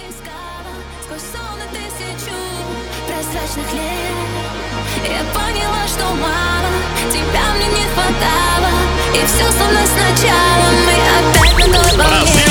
искала сквозь сон и тысячу прозрачных лет. Я поняла, что мало, тебя мне не хватало, и все со мной сначала, мы опять на той волне.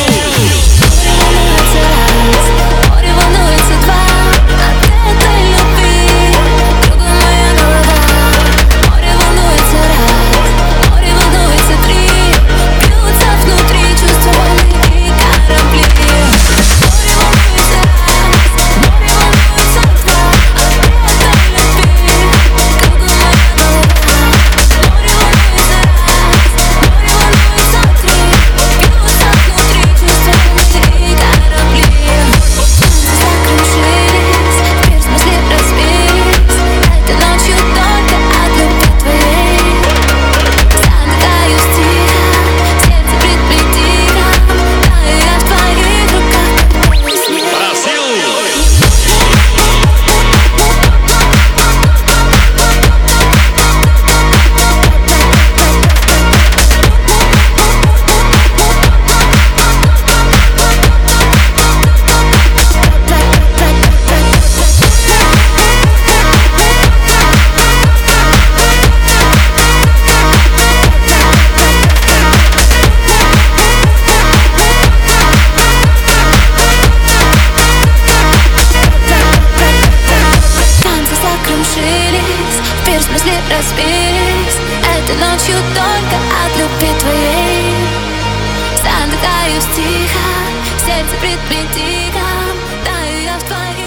Море волнуется два от этой любви. Кругом моя голова. Море волнуется раз, море волнуется три. Бьются внутри чувства волны и корабли. Море волнуется раз, море волнуется два от этой любви. Кругом моя голова. Море волнуется раз, море волнуется три. Бьются внутри чувства волны и корабли. Закружились, в смысле разбились. Этой ночью только от любви твоей. Задыхаюсь тихо, сердце предплетико. Таю я в твоих руках, как белый снег. Танцы закружились, в смысле разбились. Этой ночью только от любви твоей. Задыхаюсь тихо, сердце предплетико. Таю я в твоих